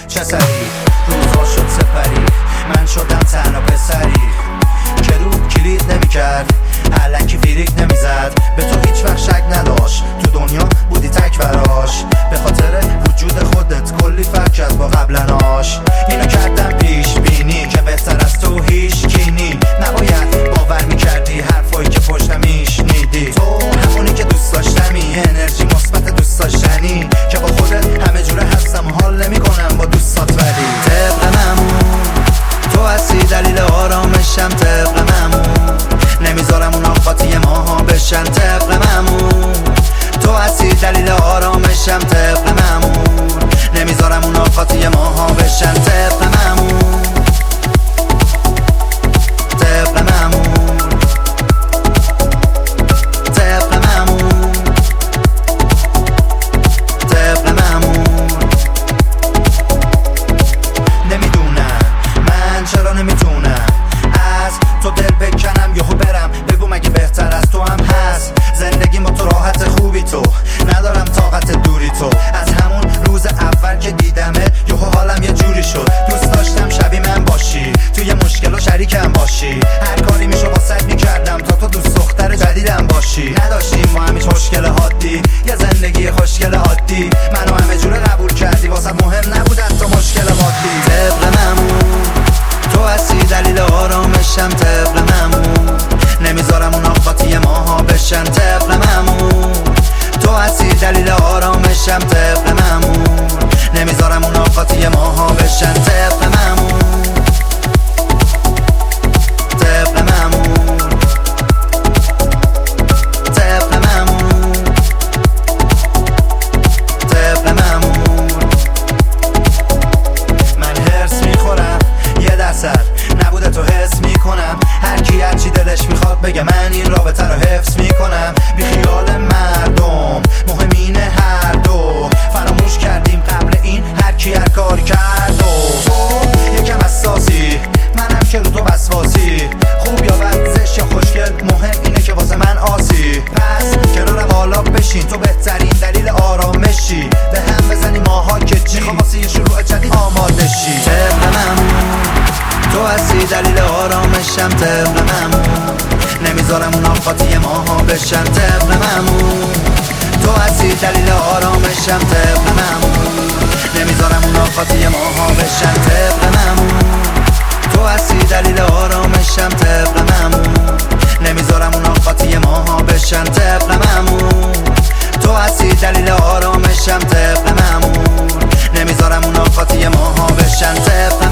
چه سری روزا شد سپری، من شدم تنها پسری که رو کلید نمیکرد، علکی فریک نمیزد، به تو هیچ وقت شک نداشت، تو دنیا بودی تک براش، به خاطر وجود خودت کلی فرق کرد با قبلناش. اینو کردم پیش بینی که بهتر از تو هیچ کینی، نباید باور میکردی حرفایی که پشتم میشنیدی، تو همونی که دوست داشتمی، انرژی مثبت دوست داشتنی که با خودت همه جوره هستم و حال نمیکنم با دوستات، ولی طبق معمول تو هستی دلیل آرامشم، طبق معمول نمیذارم اونا قاطی ماها بشن، طبق معمول تو هستی دلیل آرامشم، طبق معمول نمیذارم اونا قاطی ماها بشن، طبق معمول طبق معمول طبق معمول طبق معمول. نمیدونم من چرا نمیتونم از تو دل بکنم یهو برم، بگو مگه بهتر از تو هم هست، زندگی با تو راحت خوبی تو، ندارم طاقت دوری تو، از همون روز اول که دیدمه یهو حالم یه جوری شد، دوست داشتم شبیه من باشی، توی مشکل و شریکم باشی، هر کاری میشو واسه میکردم تا تو دوست دختر جدیدم باشی، نداشتیم ما همیش مشکل حادی، یه زندگی خوشگل عادی، منو همه جوره قبول کردی، واسه مهم نبود حتی مشکل عادی، طبق معمول تو هستی دلیل آرامشم، طبق معمول نمیذارم اونا قاطی ماها بشن، طبق معمول تو هستی دلیل آرامشم، طبق معمول نمیذارم اونا قاطی ماها بشن، طبق معمول طبق معمول طبق معمول طبق معمول. من هرس میخورم یه درصد نبوده تو حس میکنم، هر کی هرچی دلش میخواد بگه، من این رابطه رو حفظ میکنم، بی خیال مردم مهم اینه هر دو فراموش کردیم قبل این هر کی هر کار کرد، و تو یکم حساسی منم که رو تو وسواسی، خوب یا بد زشت یا خوشگل مهم اینه که واسه من آسی، پس کنارم حالا بشین، تو بهترین دلیل آرامشی، به هم بزنیم ماها که چی، میخوام واسه یه شروع جدید آماده شی، طبق معمول تو هستی دلیل آرامشم، طبق معمول نمیذارم اونا قاطی ماها بشن، طبق معمول تو هستی دلیل آرامشم، طبق معمول نمیذارم اونا قاطی ماها بشن، طبق معمول تو هستی دلیل آرامشم، طبق معمول نمیذارم اونا قاطی ماها بشن، طبق معمول تو هستی دلیل آرامشم، طبق معمول نمیذارم اونا قاطی ماها بشن، طبق